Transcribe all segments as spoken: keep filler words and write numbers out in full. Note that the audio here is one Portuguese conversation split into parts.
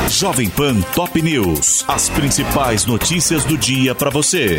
Jovem Pan Top News. As principais notícias do dia para você.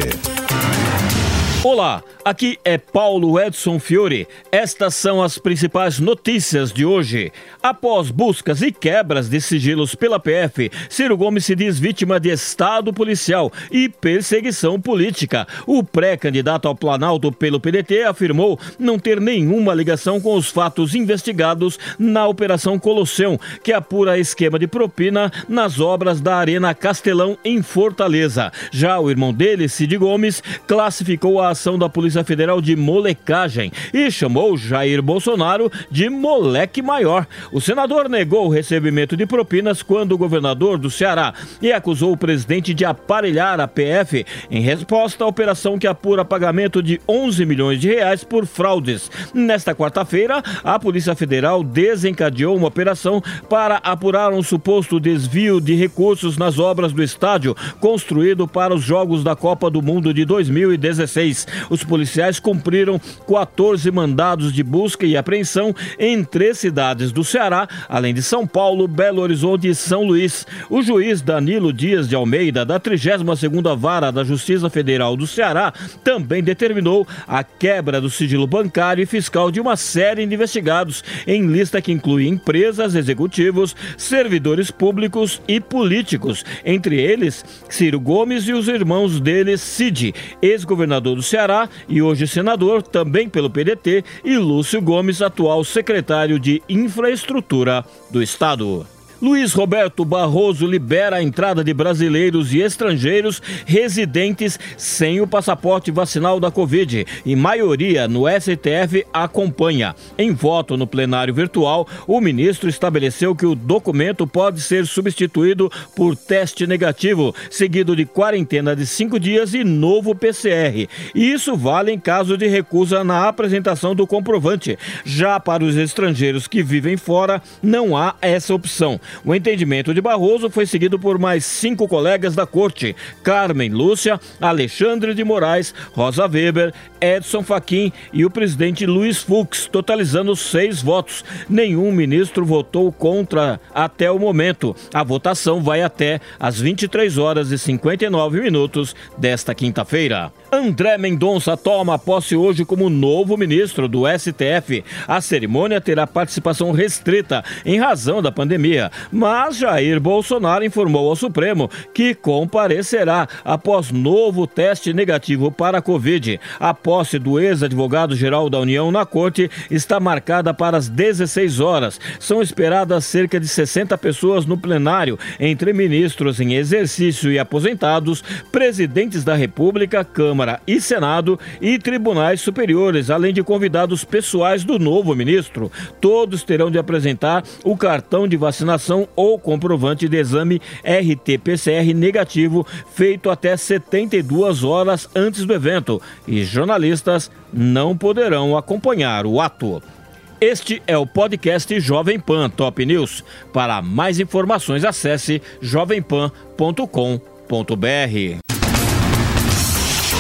Olá, aqui é Paulo Edson Fiore. Estas são as principais notícias de hoje. Após buscas e quebras de sigilos pela P F, Ciro Gomes se diz vítima de estado policial e perseguição política. O pré-candidato ao Planalto pelo P D T afirmou não ter nenhuma ligação com os fatos investigados na Operação Colosseum, que apura esquema de propina nas obras da Arena Castelão em Fortaleza. Já o irmão dele, Cid Gomes, classificou a ação da Polícia Federal de molecagem e chamou Jair Bolsonaro de moleque maior. O senador negou o recebimento de propinas quando o governador do Ceará e acusou o presidente de aparelhar a P F em resposta à operação que apura pagamento de onze milhões de reais por fraudes. Nesta quarta-feira, a Polícia Federal desencadeou uma operação para apurar um suposto desvio de recursos nas obras do estádio construído para os Jogos da Copa do Mundo de dois mil e dezesseis. Os policiais cumpriram quatorze mandados de busca e apreensão em três cidades do Ceará, além de São Paulo, Belo Horizonte e São Luís. O juiz Danilo Dias de Almeida, da trigésima segunda Vara da Justiça Federal do Ceará, também determinou a quebra do sigilo bancário e fiscal de uma série de investigados, em lista que inclui empresas, executivos, servidores públicos e políticos, entre eles Ciro Gomes e os irmãos dele, Cid, ex-governador do Ceará e hoje senador, também pelo P D T, e Lúcio Gomes, atual secretário de Infraestrutura do Estado. Luiz Roberto Barroso libera a entrada de brasileiros e estrangeiros residentes sem o passaporte vacinal da Covid e maioria no S T F acompanha. Em voto no plenário virtual, o ministro estabeleceu que o documento pode ser substituído por teste negativo, seguido de quarentena de cinco dias e novo P C R. E isso vale em caso de recusa na apresentação do comprovante. Já para os estrangeiros que vivem fora, não há essa opção. O entendimento de Barroso foi seguido por mais cinco colegas da corte: Carmen Lúcia, Alexandre de Moraes, Rosa Weber, Edson Fachin e o presidente Luiz Fux, totalizando seis votos. Nenhum ministro votou contra até o momento. A votação vai até às vinte e três horas e cinquenta e nove minutos desta quinta-feira. André Mendonça toma posse hoje como novo ministro do S T F. A cerimônia terá participação restrita em razão da pandemia, mas Jair Bolsonaro informou ao Supremo que comparecerá após novo teste negativo para a Covid. A posse do ex-advogado-geral da União na corte está marcada para as dezesseis horas. São esperadas cerca de sessenta pessoas no plenário, entre ministros em exercício e aposentados, presidentes da República, Câmara e Senado e tribunais superiores, além de convidados pessoais do novo ministro. Todos terão de apresentar o cartão de vacinação ou comprovante de exame R T P C R negativo feito até setenta e duas horas antes do evento, e jornalistas não poderão acompanhar o ato. Este é o podcast Jovem Pan Top News. Para mais informações, acesse jovem pan ponto com ponto br.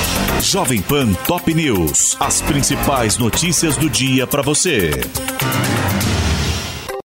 Jovem Pan Top News. As principais notícias do dia para você.